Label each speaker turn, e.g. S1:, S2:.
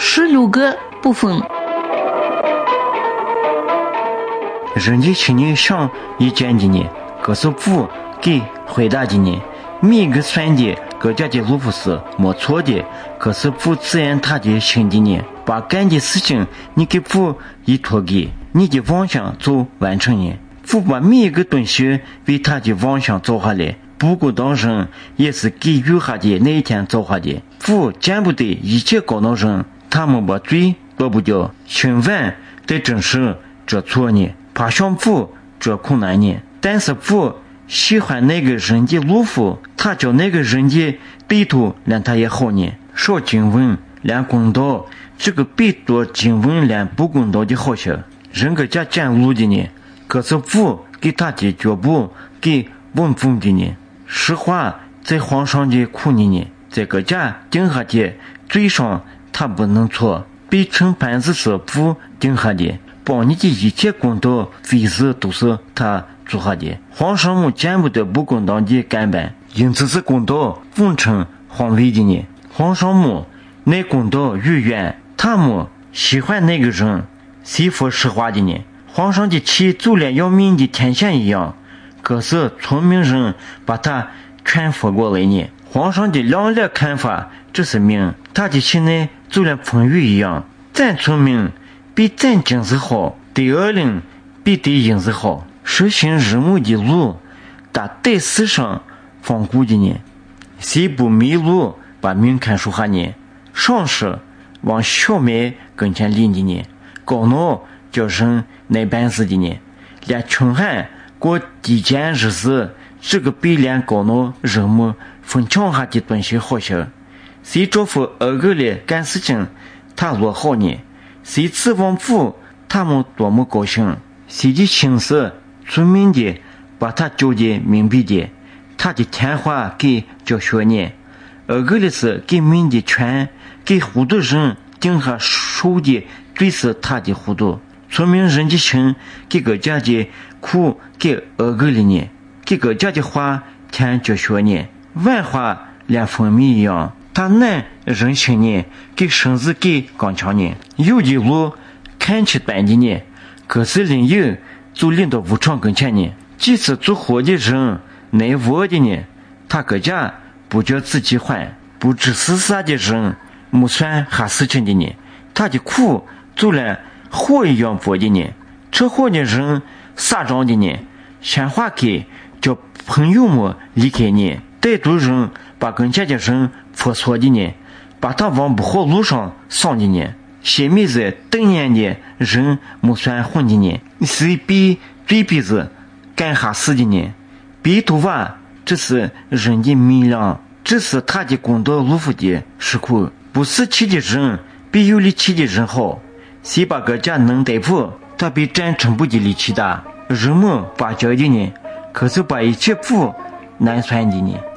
S1: 16个部分。
S2: 人家请你上一讲的呢，可是父给回答的呢，每一个算的各家的路不是没错的，可是父自然他的心的呢，把干的事情你给父依托给你的妄想做完成呢，父把每一个东西为他的妄想做下来，不过当人也是给予下的那一天做下的，父见不得一切高能人，他们把罪躲不掉，寻万得真是这错呢，怕上父这困难呢，但是父喜欢那个人的路夫，他叫那个人的对头让他也好呢，说经文连公道，这个比多经文连不公道的好些，人个家占路的呢，可是父给他的脚步给稳稳的呢，实话在皇上的苦呢，这个家定下的罪上他不能错，被惩判子是父定下的，帮你的一切公道非是都是他做下的，皇上们见不得不公道的干办，因此是公道奉承皇位的呢，皇上们那公道越远，他们喜欢那个人谁说实话的呢，皇上的气就连要命的天线一样，可是聪明人把他劝服过来呢，皇上的两类看法这是命，他的心内就连风雨一样，咱聪明比咱经济好，第二领比第一是好，实行日暮的路打对世上放顾的呢，谁不迷路把命看书下呢，上士往小麦跟前领的呢，高脑叫人那办事的呢，连穷汉过低贱日子，这个比连高脑人们分抢下的东西好些，谁招呼二个来干事情他落好呢，谁指望父他们多么高兴，谁的心思聪明的把他教的明白的，他的谈话给教学呢，二个的是给命的权，给糊涂人定下受的最是他的糊涂，聪明人的心给个家的苦给二个的呢，给个家的话听教学呢，万话连蜂蜜一样，他难人心呢，给绳子给刚强呢，有的路看起短的呢，可是另有就领到武昌跟前呢，即使做活的人内窝的呢，他个家不叫自己还，不知是啥的人没算哈事情的呢，他的苦就连火一样薄的呢，这火的人撒张的呢，先话给叫朋友们离开呢，歹毒人把跟前的人破错的呢，把他往不好路上上的呢，些妹子瞪眼的人没算混的呢，谁比嘴鼻子干哈事的呢，比头发这是人的命量，这是他的公道路夫的时苦，不是气的人比有力气的人好，谁把个家能对付，他比占成不的力气大，人们把教的呢，可是把一切苦难算的呢。